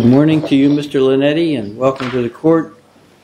Good morning to you, Mr. Linetti, and welcome to the court.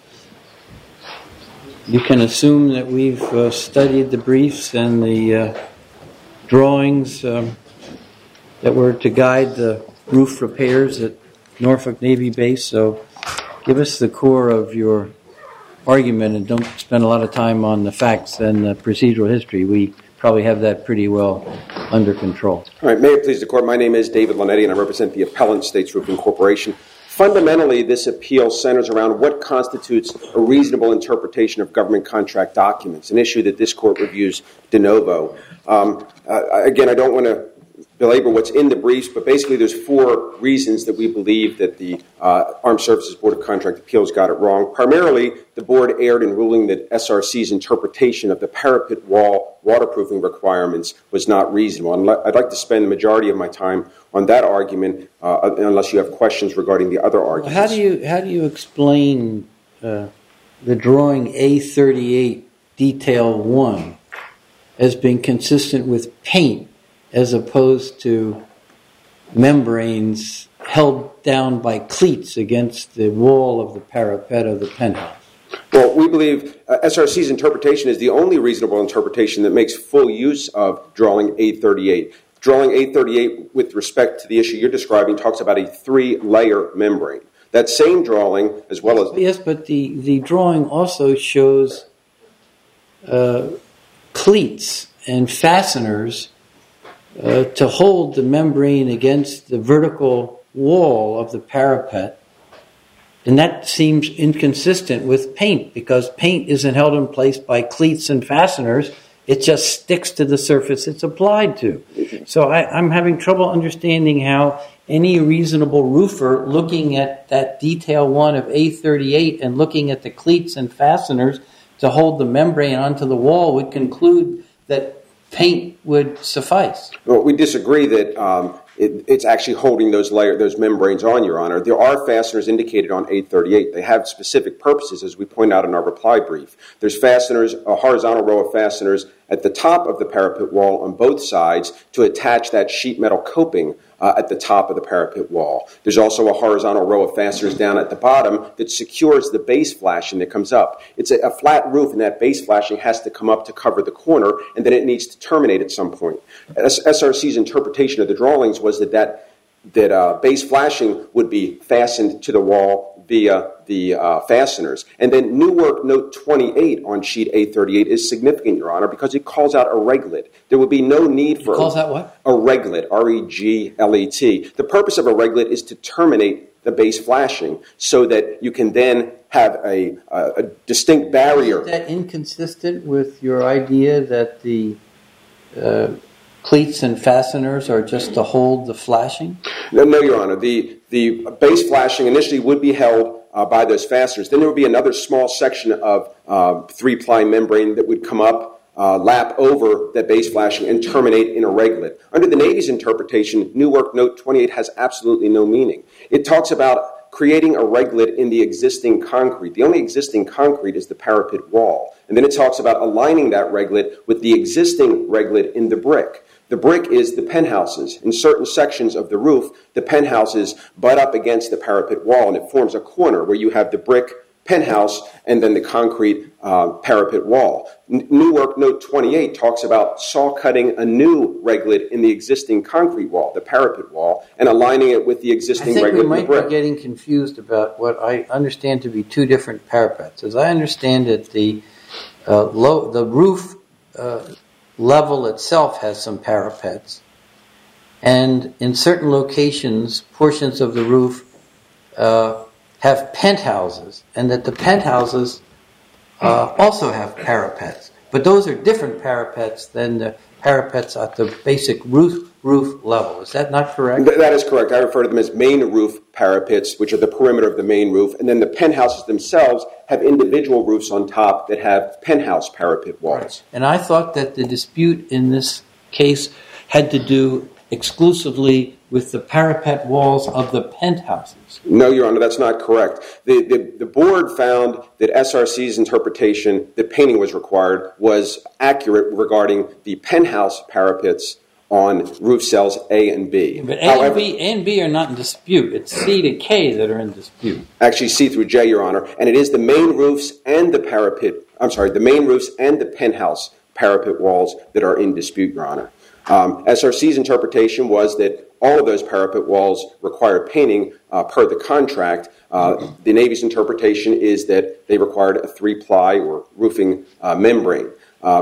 You can assume that we've studied the briefs and the drawings that were to guide the roof repairs at Norfolk Navy Base, so give us the core of your argument and don't spend a lot of time on the facts and the procedural history. We probably have that pretty well under control. All right, may it please the court, my name is David Linetti and I represent the appellant States Roofing Corporation. Fundamentally, this appeal centers around what constitutes a reasonable interpretation of government contract documents, an issue that this court reviews de novo. Again, I don't want to belabor what's in the briefs, but basically there's four reasons that we believe that the Armed Services Board of Contract Appeals got it wrong. Primarily, the board erred in ruling that SRC's interpretation of the parapet wall waterproofing requirements was not reasonable. And I'd like to spend the majority of my time on that argument, unless you have questions regarding the other arguments. How do you explain the drawing A38 detail 1 as being consistent with paint as opposed to membranes held down by cleats against the wall of the parapet of the penthouse? Well, we believe SRC's interpretation is the only reasonable interpretation that makes full use of drawing A38. Drawing A38, with respect to the issue you're describing, talks about a 3-layer membrane. That same drawing, as well as... Yes, but the drawing also shows cleats and fasteners to hold the membrane against the vertical wall of the parapet. And that seems inconsistent with paint, because paint isn't held in place by cleats and fasteners. It just sticks to the surface it's applied to. So I'm having trouble understanding how any reasonable roofer looking at that detail 1 of A38 and looking at the cleats and fasteners to hold the membrane onto the wall would conclude that paint would suffice. Well, we disagree that it's actually holding those membranes on, Your Honor. There are fasteners indicated on A38. They have specific purposes, as we point out in our reply brief. There's fasteners, a horizontal row of fasteners at the top of the parapet wall on both sides to attach that sheet metal coping at the top of the parapet wall. There's also a horizontal row of fasteners down at the bottom that secures the base flashing that comes up. It's a flat roof, and that base flashing has to come up to cover the corner, and then it needs to terminate at some point. SRC's interpretation of the drawings was that base flashing would be fastened to the wall via the fasteners. And then Newark Note 28 on sheet A38 is significant, Your Honor, because it calls out a reglet. There would be no need for... It calls out what? A reglet, R-E-G-L-E-T. The purpose of a reglet is to terminate the base flashing so that you can then have a distinct barrier. Is that inconsistent with your idea that the cleats and fasteners are just to hold the flashing? No, Your Honor. The base flashing initially would be held by those fasteners. Then there would be another small section of 3-ply membrane that would come up, lap over that base flashing, and terminate in a reglet. Under the Navy's interpretation, Newark Note 28 has absolutely no meaning. It talks about creating a reglet in the existing concrete. The only existing concrete is the parapet wall. And then it talks about aligning that reglet with the existing reglet in the brick. The brick is the penthouses. In certain sections of the roof, the penthouses butt up against the parapet wall, and it forms a corner where you have the brick penthouse and then the concrete parapet wall. Newark Note 28 talks about saw cutting a new reglet in the existing concrete wall, the parapet wall, and aligning it with the existing reglet in the brick. I think we might be getting confused about what I understand to be two different parapets. As I understand it, the roof level itself has some parapets, and in certain locations, portions of the roof have penthouses, and that the penthouses also have parapets. But those are different parapets than the parapets at the basic roof level. Is that not correct? That is correct. I refer to them as main roof parapets, which are the perimeter of the main roof, and then the penthouses themselves have individual roofs on top that have penthouse parapet walls. Right. And I thought that the dispute in this case had to do exclusively with the parapet walls of the penthouses. No, Your Honor, that's not correct. The board found that SRC's interpretation that painting was required was accurate regarding the penthouse parapets on roof cells A and B. But A and B are not in dispute. It's C to K that are in dispute. Actually, C through J, Your Honor. And it is the main roofs and the the main roofs and the penthouse parapet walls that are in dispute, Your Honor. SRC's interpretation was that all of those parapet walls required painting per the contract. The Navy's interpretation is that they required a 3-ply or roofing membrane.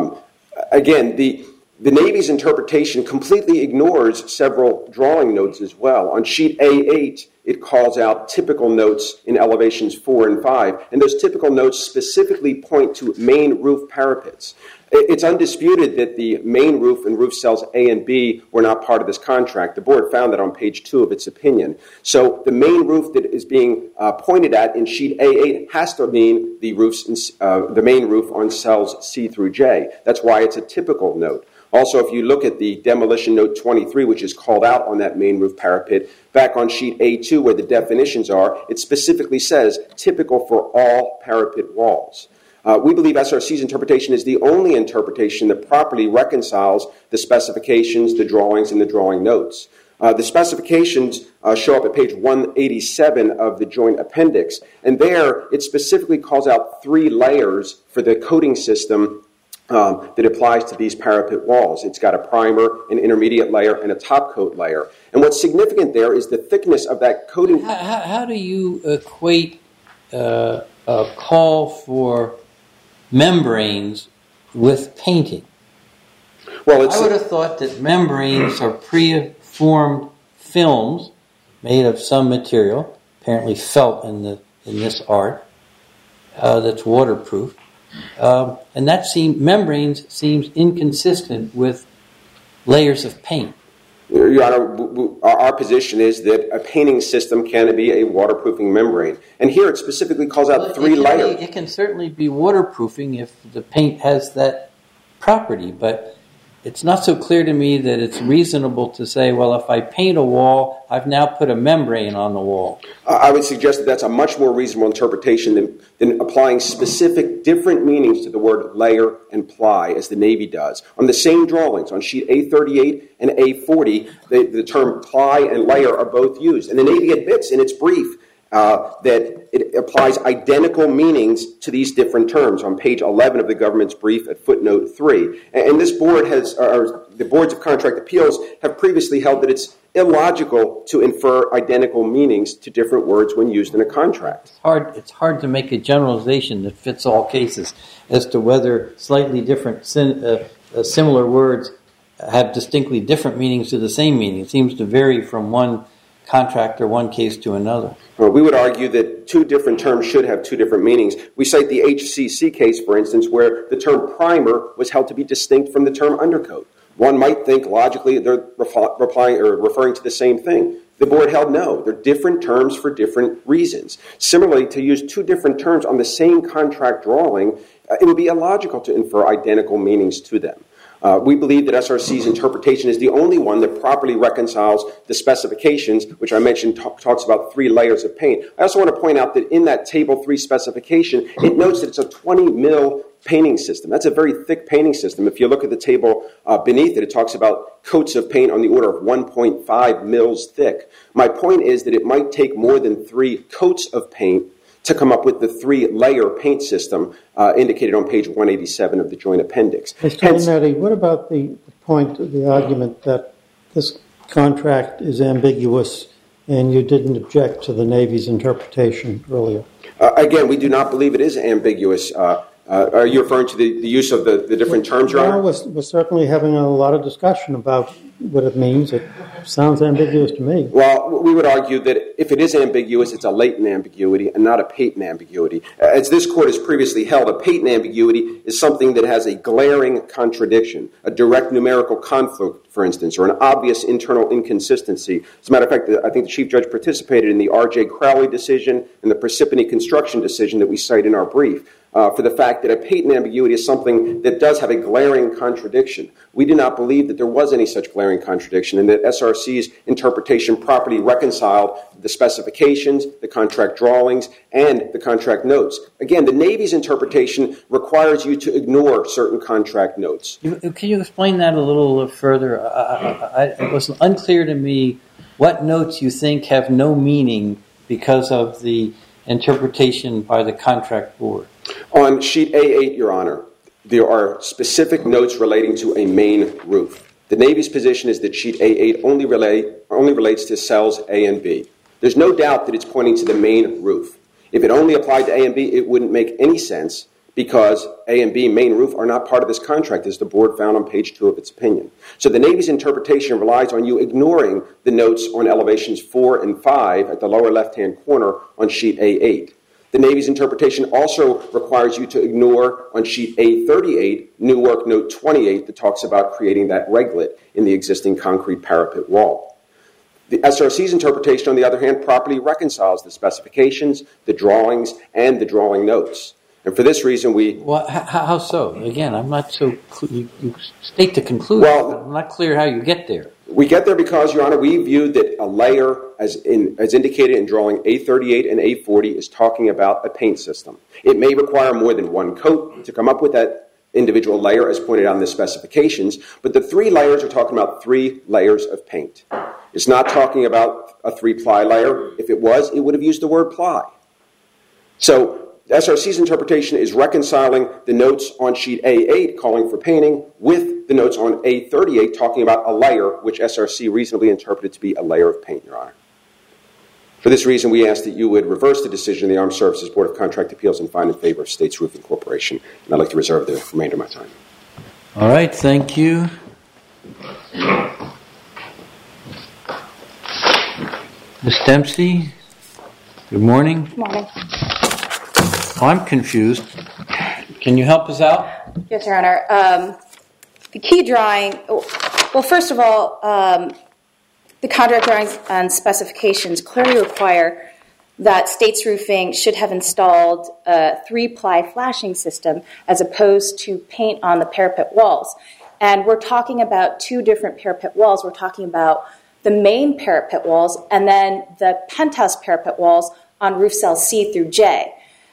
Again, the Navy's interpretation completely ignores several drawing notes as well. On sheet A8, it calls out typical notes in elevations 4 and 5, and those typical notes specifically point to main roof parapets. It's undisputed that the main roof and roof cells A and B were not part of this contract. The board found that on page 2 of its opinion. So the main roof that is being pointed at in sheet A8 has to mean the the main roof on cells C through J. That's why it's a typical note. Also, if you look at the demolition note 23, which is called out on that main roof parapet, back on sheet A2 where the definitions are, it specifically says typical for all parapet walls. We believe SRC's interpretation is the only interpretation that properly reconciles the specifications, the drawings, and the drawing notes. The specifications show up at page 187 of the joint appendix, and there it specifically calls out 3 layers for the coating system that applies to these parapet walls. It's got a primer, an intermediate layer, and a top coat layer. And what's significant there is the thickness of that coating. How do you equate a call for membranes with painting? Well, I would have thought that membranes are preformed films made of some material, apparently felt in this art, that's waterproof. And that membranes seems inconsistent with layers of paint. Your Honor, our position is that a painting system can be a waterproofing membrane. And here it specifically calls out 3 layers. It can certainly be waterproofing if the paint has that property, but it's not so clear to me that it's reasonable to say, well, if I paint a wall, I've now put a membrane on the wall. I would suggest that that's a much more reasonable interpretation than applying specific different meanings to the word layer and ply, as the Navy does. On the same drawings, on sheet A38 and A40, the term ply and layer are both used. And the Navy admits in its brief that it applies identical meanings to these different terms on page 11 of the government's brief at footnote 3. And this board the boards of contract appeals have previously held that it's illogical to infer identical meanings to different words when used in a contract. It's hard to make a generalization that fits all cases as to whether slightly different similar words have distinctly different meanings to the same meaning. It seems to vary from one contract or one case to another. Well, we would argue that 2 different terms should have 2 different meanings. We cite the HCC case, for instance, where the term primer was held to be distinct from the term undercoat. One might think logically they're referring to the same thing. The board held no. They're different terms for different reasons. Similarly, to use 2 different terms on the same contract drawing, it would be illogical to infer identical meanings to them. We believe that SRC's interpretation is the only one that properly reconciles the specifications, which I mentioned talks about 3 layers of paint. I also want to point out that in that Table 3 specification, it notes that it's a 20 mil painting system. That's a very thick painting system. If you look at the table beneath it, it talks about coats of paint on the order of 1.5 mils thick. My point is that it might take more than 3 coats of paint to come up with the 3-layer paint system indicated on page 187 of the joint appendix. Mr. Minetti, what about the point of the argument that this contract is ambiguous and you didn't object to the Navy's interpretation earlier? Again, we do not believe it is ambiguous. Are you referring to the use of the different terms, Your Honor? We're certainly having a lot of discussion about what it means. It sounds ambiguous to me. Well, we would argue that if it is ambiguous, it's a latent ambiguity and not a patent ambiguity. As this court has previously held, a patent ambiguity is something that has a glaring contradiction, a direct numerical conflict, for instance, or an obvious internal inconsistency. As a matter of fact, I think the Chief Judge participated in the R.J. Crowley decision and the Parsippany construction decision that we cite in our brief. for the fact that a patent ambiguity is something that does have a glaring contradiction. We do not believe that there was any such glaring contradiction and that SRC's interpretation properly reconciled the specifications, the contract drawings, and the contract notes. Again, the Navy's interpretation requires you to ignore certain contract notes. Can you explain that a little further? It was unclear to me what notes you think have no meaning because of the interpretation by the contract board. On sheet A8, Your Honor, there are specific notes relating to a main roof. The Navy's position is that sheet A8 only relates to cells A and B. There's no doubt that it's pointing to the main roof. If it only applied to A and B, it wouldn't make any sense because A and B, main roof, are not part of this contract, as the board found on page 2 of its opinion. So the Navy's interpretation relies on you ignoring the notes on elevations 4 and 5 at the lower left-hand corner on sheet A8. The Navy's interpretation also requires you to ignore on sheet A38 New Work Note 28 that talks about creating that reglet in the existing concrete parapet wall. The SRC's interpretation, on the other hand, properly reconciles the specifications, the drawings, and the drawing notes. And for this reason, Well, how so? Again, I'm not so clear. You state the conclusion, but I'm not clear how you get there. We get there because, Your Honor, we viewed that a layer, as indicated in drawing A38 and A40, is talking about a paint system. It may require more than one coat to come up with that individual layer, as pointed out in the specifications, but the 3 layers are talking about 3 layers of paint. It's not talking about a 3-ply layer. If it was, it would have used the word ply. So SRC's interpretation is reconciling the notes on sheet A8 calling for painting with the notes on A38 talking about a layer, which SRC reasonably interpreted to be a layer of paint, Your Honor. For this reason, we ask that you would reverse the decision of the Armed Services Board of Contract Appeals and find in favor of States Roofing Corporation. And I'd like to reserve the remainder of my time. All right, thank you. Ms. Dempsey, good morning. Good morning. I'm confused. Can you help us out? Yes, Your Honor. The key drawing, well, first of all, the contract drawings and specifications clearly require that States Roofing should have installed a 3-ply flashing system as opposed to paint on the parapet walls. And we're talking about 2 different parapet walls. We're talking about the main parapet walls and then the penthouse parapet walls on roof cells C through J.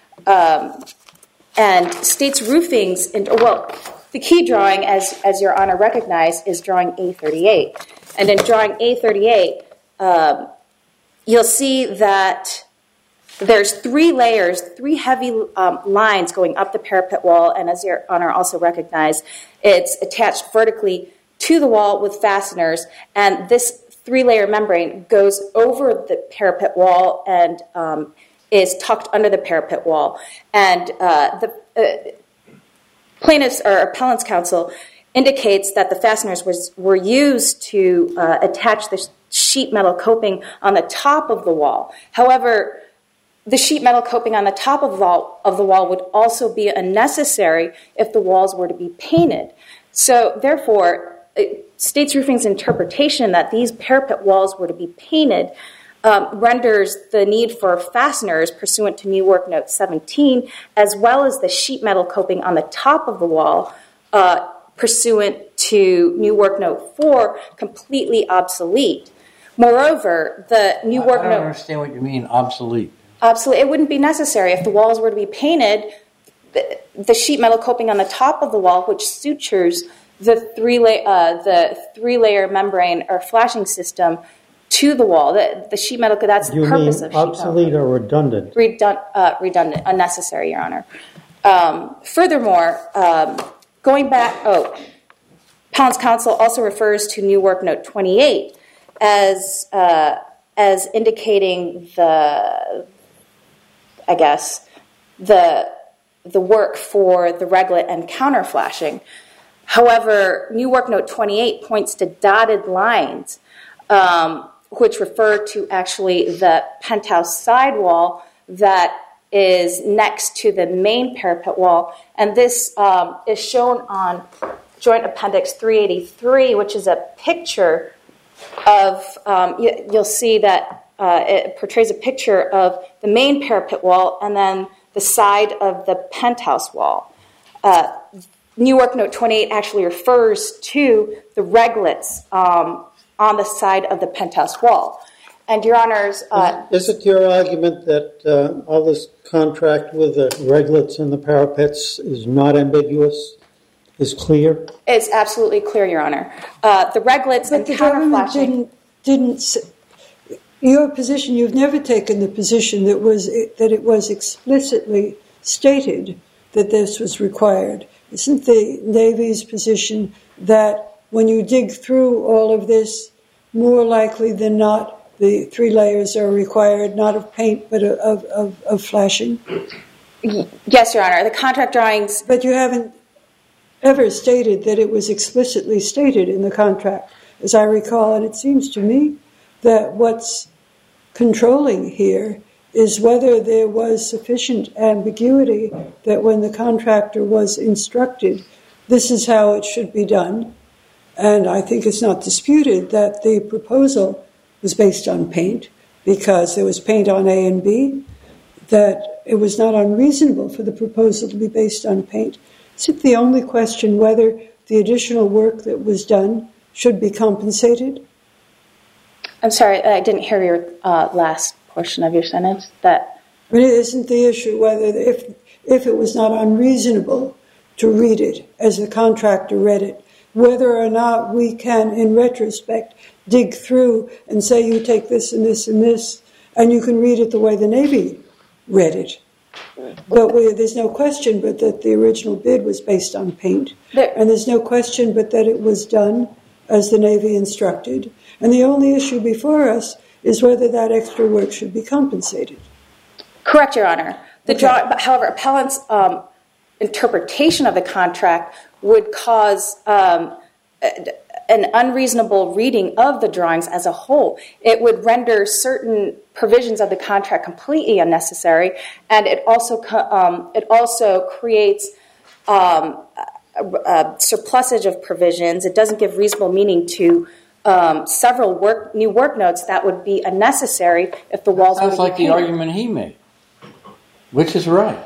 And States Roofing's, the key drawing, as Your Honor recognized, is drawing A38. And in drawing A38, you'll see that there's 3 layers, 3 heavy lines going up the parapet wall, and as Your Honor also recognized, it's attached vertically to the wall with fasteners, and this 3-layer membrane goes over the parapet wall and is tucked under the parapet wall. And the plaintiffs or appellants counsel indicates that the fasteners were used to attach the sheet metal coping on the top of the wall. However, the sheet metal coping on the top of the wall would also be unnecessary if the walls were to be painted. So therefore, States Roofing's interpretation that these parapet walls were to be painted renders the need for fasteners pursuant to New Work Note 17, as well as the sheet metal coping on the top of the wall pursuant to New Work Note 4, completely obsolete. Moreover, the New Work Note... I don't understand what you mean, obsolete. Obsolete. It wouldn't be necessary. If the walls were to be painted, the sheet metal coping on the top of the wall, which sutures the 3-layer membrane or flashing system to the wall. The sheet metal, that's the purpose of sheet metal. Obsolete or redundant? Redundant, unnecessary, Your Honor. Furthermore, going back, Appellant's counsel also refers to New Work Note 28 as indicating the work for the reglet and counter flashing. However, New Work Note 28 points to dotted lines, which refer to actually the penthouse sidewall that is next to the main parapet wall. And this is shown on Joint Appendix 383, which is a picture of, you'll see that it portrays a picture of the main parapet wall and then the side of the penthouse wall. New Work Note 28 actually refers to the reglets on the side of the penthouse wall. And Your Honors... Is it your argument that all this contract with the reglets and the parapets is not ambiguous, is clear? It's absolutely clear, Your Honor. The reglets and the government counterflashing... didn't... Your position, you've never taken the position that it was explicitly stated that this was required. Isn't the Navy's position that when you dig through all of this, more likely than not, the 3 layers are required, not of paint, but of flashing? Yes, Your Honor. The contract drawings... But you haven't ever stated that it was explicitly stated in the contract, as I recall. And it seems to me that what's controlling here is whether there was sufficient ambiguity that when the contractor was instructed, this is how it should be done. And I think it's not disputed that the proposal was based on paint because there was paint on A and B, that it was not unreasonable for the proposal to be based on paint. Is it the only question whether the additional work that was done should be compensated? I'm sorry, I didn't hear your last portion of your sentence. That But it isn't the issue whether, if it was not unreasonable to read it as the contractor read it, whether or not we can, in retrospect, dig through and say you take this and this and this, and you can read it the way the Navy read it. But there's no question but that the original bid was based on paint. And there's no question but that it was done as the Navy instructed. And the only issue before us is whether that extra work should be compensated. Correct, Your Honor. However, appellant's interpretation of the contract would cause an unreasonable reading of the drawings as a whole. It would render certain provisions of the contract completely unnecessary, and it also creates a surplusage of provisions. It doesn't give reasonable meaning to several new work notes that would be unnecessary if the walls were to be painted. Sounds like the argument he made. Which is right?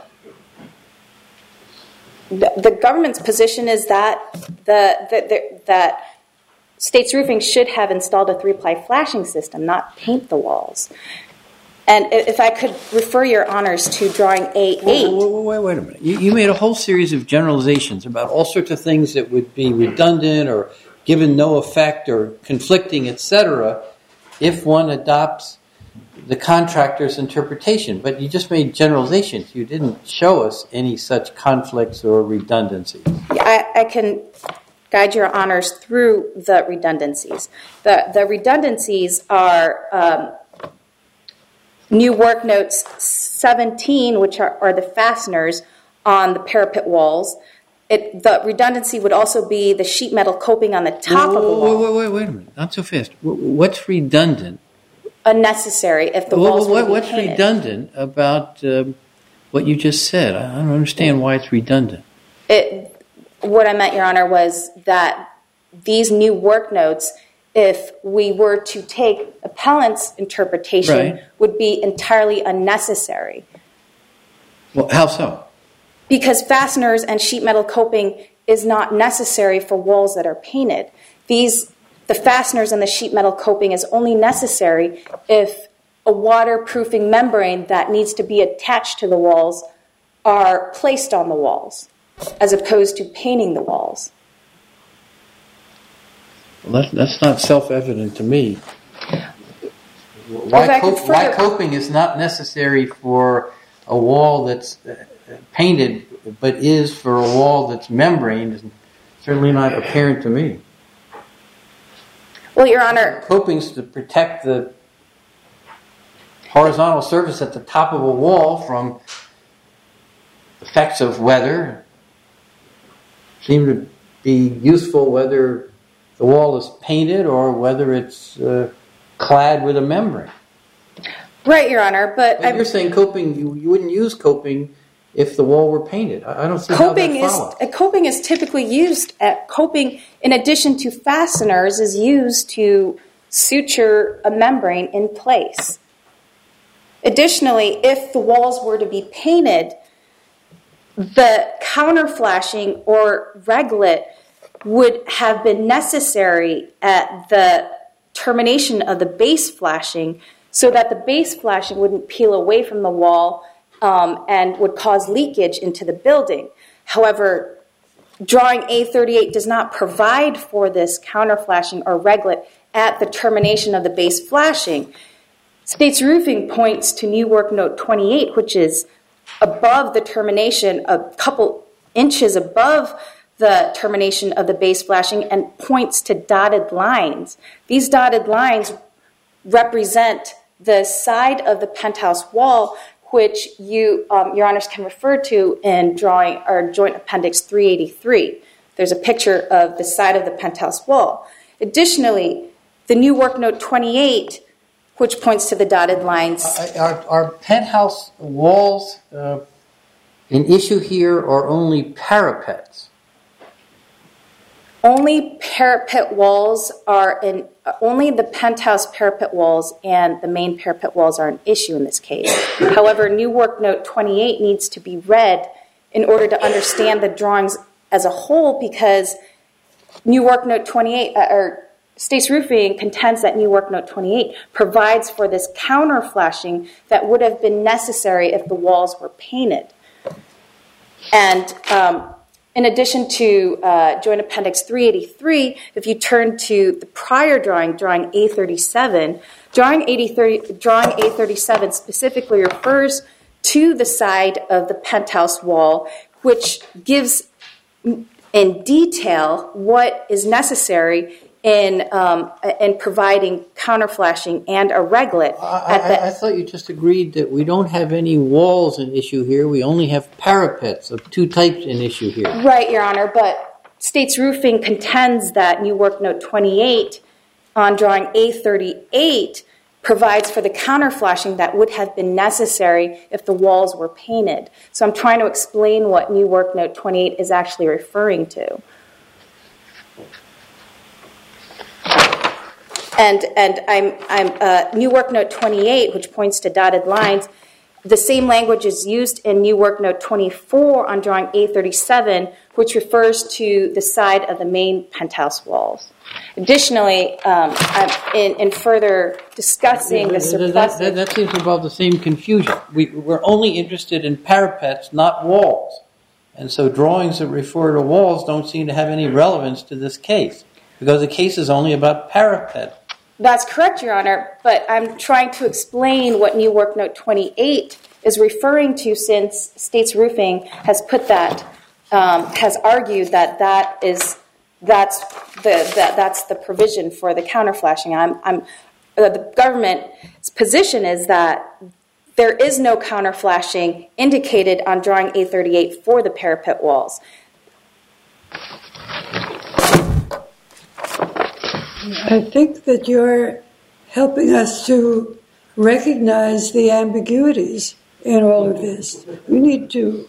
The government's position is that that States Roofing should have installed a 3-ply flashing system, not paint the walls. And if I could refer Your Honors to drawing A8. Wait a minute. You made a whole series of generalizations about all sorts of things that would be redundant or given no effect or conflicting, etc., if one adopts the contractor's interpretation. But you just made generalizations. You didn't show us any such conflicts or redundancies. I can guide Your Honors through the redundancies. The redundancies are new work notes 17, which are the fasteners on the parapet walls. The redundancy would also be the sheet metal coping on the top of the wall. Wait a minute. Not so fast. What's redundant? Unnecessary if the walls were to be What's painted. redundant about what you just said? I don't understand why it's redundant. What I meant, Your Honor, was that these new work notes, if we were to take appellant's interpretation, would be entirely unnecessary. Well, how so? Because fasteners and sheet metal coping is not necessary for walls that are painted. The fasteners and the sheet metal coping is only necessary if a waterproofing membrane that needs to be attached to the walls are placed on the walls, as opposed to painting the walls. Well, that's not self-evident to me. Why coping is not necessary for a wall that's painted, but is for a wall that's membrane is certainly not apparent to me. Well, Your Honor... Coping's to protect the horizontal surface at the top of a wall from effects of weather. Seem to be useful whether the wall is painted or whether it's clad with a membrane. Right, Your Honor, but you're saying coping, you wouldn't use coping if the wall were painted. I don't see how that follows. Coping is typically used coping, in addition to fasteners, is used to suture a membrane in place. Additionally, if the walls were to be painted, the counterflashing or reglet would have been necessary at the termination of the base flashing so that the base flashing wouldn't peel away from the wall and would cause leakage into the building. However, drawing A38 does not provide for this counterflashing or reglet at the termination of the base flashing. States Roofing points to New Work Note 28, which is above the termination, a couple inches above the termination of the base flashing, and points to dotted lines. These dotted lines represent the side of the penthouse wall, which you, Your Honors, can refer to in drawing or Joint Appendix 383. There's a picture of the side of the penthouse wall. Additionally, the New Work Note 28, which points to the dotted lines. Are penthouse walls an issue here, or only parapets? Only parapet walls are only the penthouse parapet walls and the main parapet walls are an issue in this case. However, New Work Note 28 needs to be read in order to understand the drawings as a whole, because New Work Note 28, or States Roofing contends that New Work Note 28 provides for this counter flashing that would have been necessary if the walls were painted. And in addition to Joint Appendix 383, if you turn to the prior drawing A37, drawing A37 specifically refers to the side of the penthouse wall, which gives in detail what is necessary in providing counterflashing and a reglet. I thought you just agreed that we don't have any walls in issue here. We only have parapets of two types in issue here. Right, Your Honor, but States Roofing contends that New Work Note 28 on drawing A38 provides for the counterflashing that would have been necessary if the walls were painted. So I'm trying to explain what New Work Note 28 is actually referring to. And I'm New Work Note 28, which points to dotted lines. The same language is used in New Work Note 24 on drawing A37, which refers to the side of the main penthouse walls. Additionally, in further discussing the surpluses... That seems to involve the same confusion. We're only interested in parapets, not walls. And so drawings that refer to walls don't seem to have any relevance to this case, because the case is only about parapet. That's correct, Your Honor, but I'm trying to explain what New Work Note 28 is referring to, since States Roofing has put that, has argued that that's the provision for the counterflashing. The government's position is that there is no counterflashing indicated on drawing A38 for the parapet walls. I think that you're helping us to recognize the ambiguities in all of this. We need to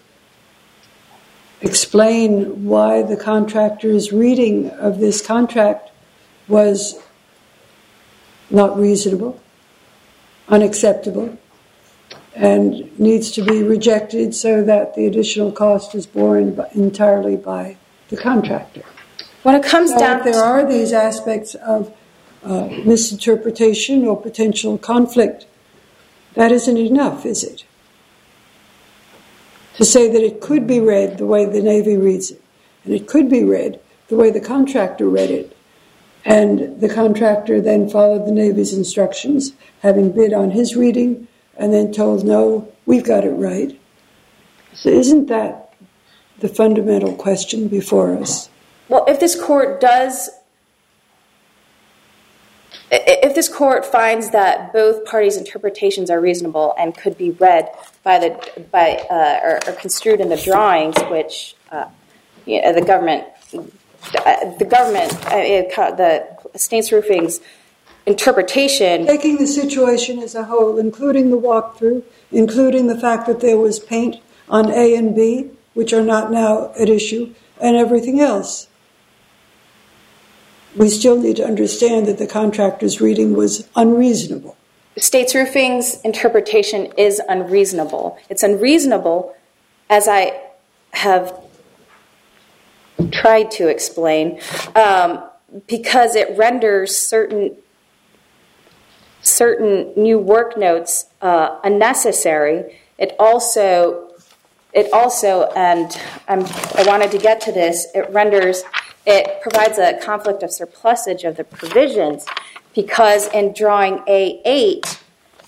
explain why the contractor's reading of this contract was not reasonable, unacceptable, and needs to be rejected so that the additional cost is borne entirely by the contractor. When it comes down, there are these aspects of misinterpretation or potential conflict. That isn't enough, is it? To say that it could be read the way the Navy reads it, and it could be read the way the contractor read it, and the contractor then followed the Navy's instructions, having bid on his reading, and then told, no, we've got it right. So isn't that the fundamental question before us? well, if this court finds that both parties' interpretations are reasonable and could be read or construed in the drawings, which the States Roofing's interpretation, taking the situation as a whole, including the walkthrough, including the fact that there was paint on A and B, which are not now at issue, and everything else, we still need to understand that the contractor's reading was unreasonable States Roofing's interpretation is unreasonable. It's unreasonable, as I have tried to explain, because it renders certain new work notes unnecessary. It also, and I wanted to get to this, it provides a conflict of surplusage of the provisions, because in drawing A8,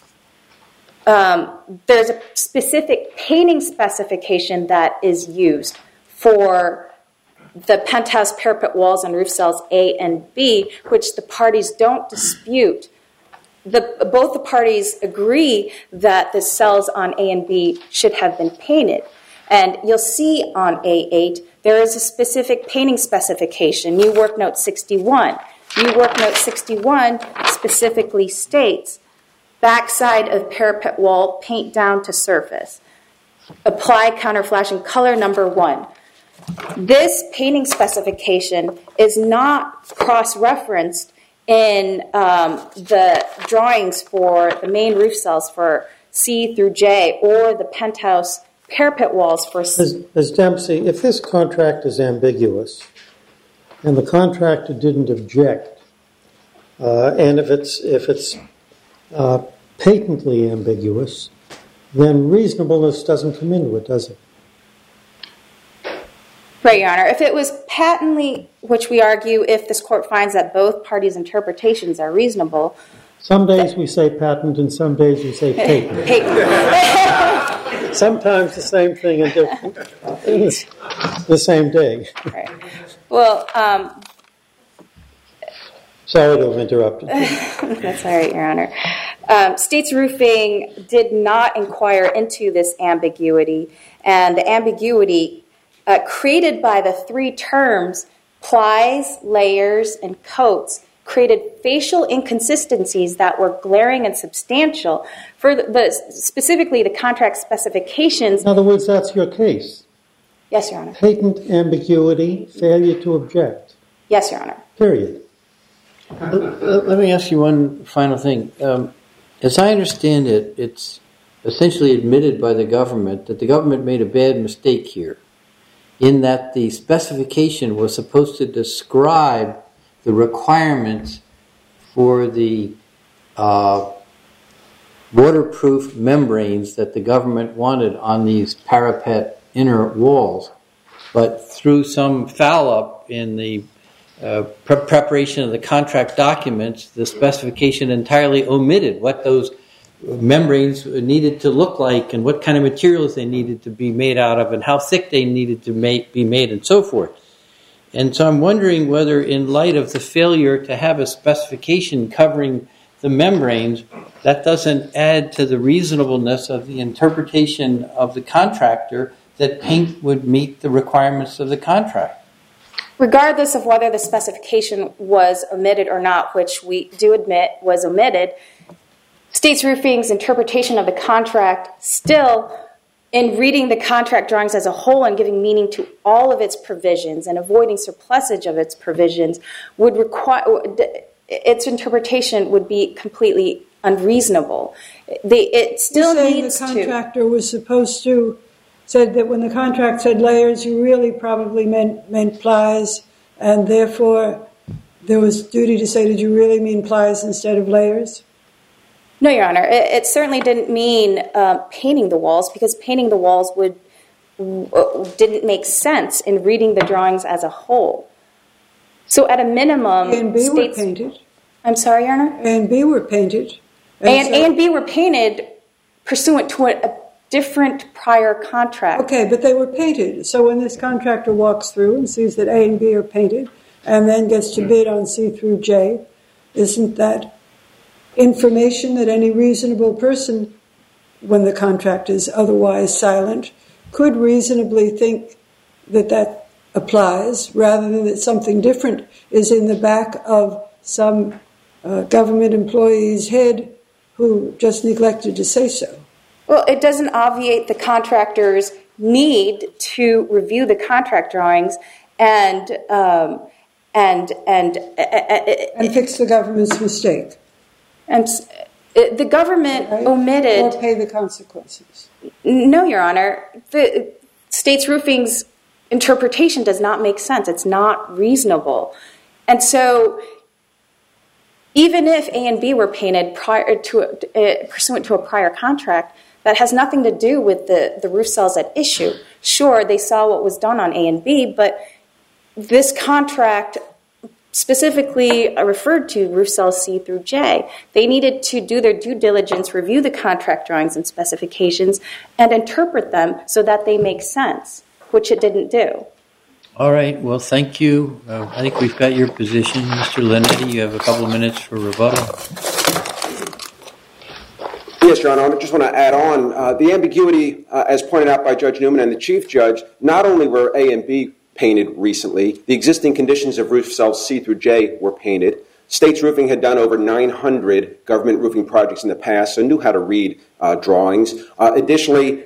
there's a specific painting specification that is used for the penthouse parapet walls and roof cells A and B, which the parties don't dispute. Both the parties agree that the cells on A and B should have been painted. And you'll see on A8, there is a specific painting specification, New Work Note 61. New Work Note 61 specifically states, backside of parapet wall, paint down to surface. Apply counterflashing color number 1. This painting specification is not cross-referenced in the drawings for the main roof cells for C through J or the penthouse parapet walls for C. Ms. Dempsey, if this contract is ambiguous and the contractor didn't object, and if it's patently ambiguous, then reasonableness doesn't come into it, does it? Right, Your Honor. If it was patently, which we argue if this court finds that both parties' interpretations are reasonable. Some days we say patent and some days we say patent. Sometimes the same thing and the same day. Right. Well, sorry to have interrupted. That's all right, Your Honor. States Roofing did not inquire into this ambiguity, and the ambiguity created by the three terms, plies, layers, and coats, created facial inconsistencies that were glaring and substantial for specifically the contract specifications. In other words, that's your case. Yes, Your Honor. Patent ambiguity, failure to object. Yes, Your Honor. Period. Let me ask you one final thing. As I understand it, it's essentially admitted by the government that the government made a bad mistake here, in that the specification was supposed to describe the requirements for the waterproof membranes that the government wanted on these parapet inner walls. But through some foul-up in the preparation of the contract documents, the specification entirely omitted what those membranes needed to look like and what kind of materials they needed to be made out of and how thick they needed to be made and so forth. And so I'm wondering whether, in light of the failure to have a specification covering the membranes, that doesn't add to the reasonableness of the interpretation of the contractor that paint would meet the requirements of the contract. Regardless of whether the specification was omitted or not, which we do admit was omitted, States Roofing's interpretation of the contract still, in reading the contract drawings as a whole and giving meaning to all of its provisions and avoiding surplusage of its provisions, would require its interpretation would be completely unreasonable. It still needs to. The contractor was supposed to said that when the contract said layers, you really probably meant plies, and therefore there was duty to say, did you really mean plies instead of layers? No, Your Honor. It certainly didn't mean painting the walls, because painting the walls didn't make sense in reading the drawings as a whole. So at a minimum, A and B were painted. I'm sorry, Your Honor? A and B were painted. A and B were painted pursuant to a different prior contract. Okay, but they were painted. So when this contractor walks through and sees that A and B are painted and then gets to bid on C through J, isn't that information that any reasonable person, when the contract is otherwise silent, could reasonably think that that applies, rather than that something different is in the back of some government employee's head who just neglected to say so? Well, it doesn't obviate the contractor's need to review the contract drawings and fix the government's mistake. And The government omitted... Or pay the consequences. No, Your Honor. The States Roofing's interpretation does not make sense. It's not reasonable. And so even if A and B were painted pursuant to a prior contract, that has nothing to do with the roof cells at issue. Sure, they saw what was done on A and B, but this contract specifically referred to roof cells C through J. They needed to do their due diligence, review the contract drawings and specifications, and interpret them so that they make sense, which it didn't do. All right. Well, thank you. I think we've got your position. Mr. Leonetti, you have a couple of minutes for rebuttal. Yes, Your Honor. I just want to add on. The ambiguity, as pointed out by Judge Newman and the Chief Judge, not only were A and B painted recently, the existing conditions of roof cells C through J were painted. States Roofing had done over 900 government roofing projects in the past, so knew how to read drawings. Additionally,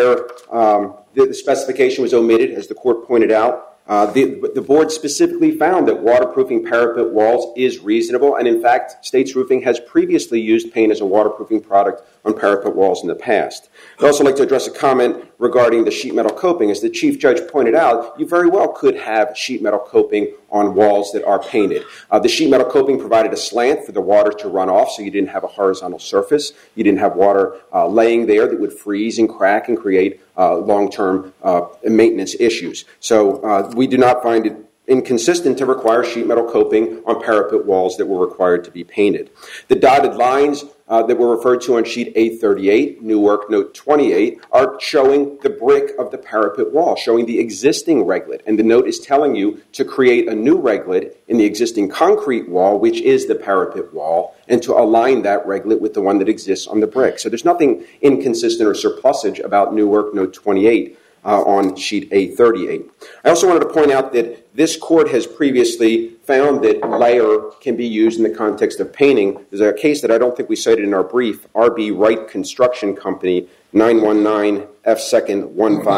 the specification was omitted, as the court pointed out. The board specifically found that waterproofing parapet walls is reasonable, and in fact, States Roofing has previously used paint as a waterproofing product on parapet walls in the past. I'd also like to address a comment regarding the sheet metal coping. As the Chief Judge pointed out, you very well could have sheet metal coping on walls that are painted. The sheet metal coping provided a slant for the water to run off, so you didn't have a horizontal surface. You didn't have water laying there that would freeze and crack and create long-term maintenance issues. So we do not find it inconsistent to require sheet metal coping on parapet walls that were required to be painted. The dotted lines that were referred to on sheet A38, New Work Note 28, are showing the brick of the parapet wall, showing the existing reglet. And the note is telling you to create a new reglet in the existing concrete wall, which is the parapet wall, and to align that reglet with the one that exists on the brick. So there's nothing inconsistent or surplusage about New Work Note 28 on sheet A38. I also wanted to point out that this court has previously found that layer can be used in the context of painting. There's a case that I don't think we cited in our brief, R.B. Wright Construction Company, 919 F. 2nd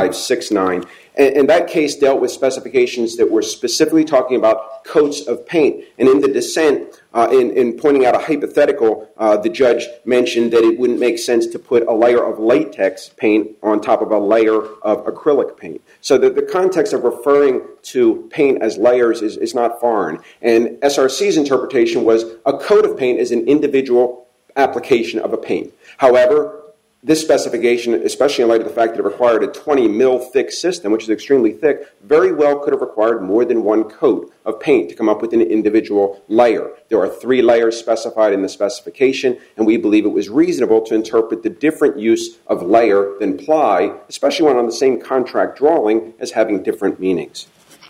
1569. And that case dealt with specifications that were specifically talking about coats of paint. And in the dissent, in pointing out a hypothetical, the judge mentioned that it wouldn't make sense to put a layer of latex paint on top of a layer of acrylic paint. So the context of referring to paint as layers is not foreign. And SRC's interpretation was a coat of paint is an individual application of a paint. However, this specification, especially in light of the fact that it required a 20 mil thick system, which is extremely thick, very well could have required more than one coat of paint to come up with an individual layer. There are 3 layers specified in the specification, and we believe it was reasonable to interpret the different use of layer than ply, especially when on the same contract drawing, as having different meanings.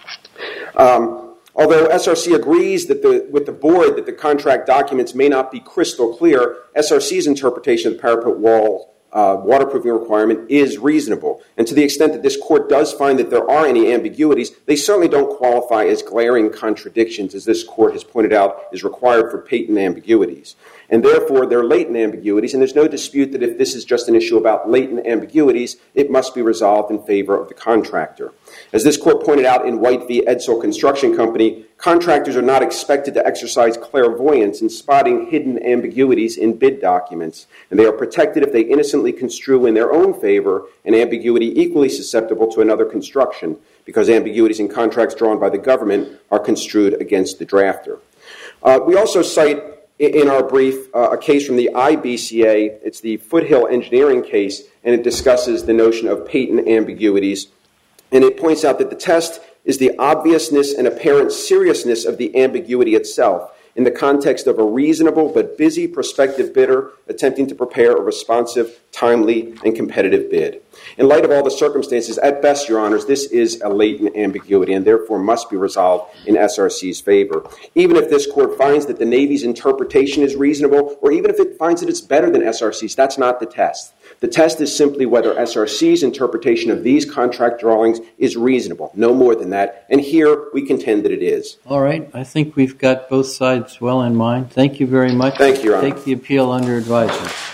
Although SRC agrees that with the board that the contract documents may not be crystal clear, SRC's interpretation of the parapet wall waterproofing requirement is reasonable. And to the extent that this court does find that there are any ambiguities, they certainly don't qualify as glaring contradictions, as this court has pointed out is required for patent ambiguities. And therefore, they're latent ambiguities, and there's no dispute that if this is just an issue about latent ambiguities, it must be resolved in favor of the contractor. As this court pointed out in White v. Edsel Construction Company, contractors are not expected to exercise clairvoyance in spotting hidden ambiguities in bid documents, and they are protected if they innocently construe in their own favor an ambiguity equally susceptible to another construction, because ambiguities in contracts drawn by the government are construed against the drafter. We also cite in our brief a case from the IBCA. It's the Foothill Engineering case, and it discusses the notion of patent ambiguities. And it points out that the test is the obviousness and apparent seriousness of the ambiguity itself in the context of a reasonable but busy prospective bidder attempting to prepare a responsive, timely, and competitive bid. In light of all the circumstances, at best, Your Honors, this is a latent ambiguity and therefore must be resolved in SRC's favor. Even if this court finds that the Navy's interpretation is reasonable, or even if it finds that it's better than SRC's, that's not the test. The test is simply whether SRC's interpretation of these contract drawings is reasonable, no more than that, and here we contend that it is. All right. I think we've got both sides well in mind. Thank you very much. Thank you, Your Honor. Take the appeal under advisement.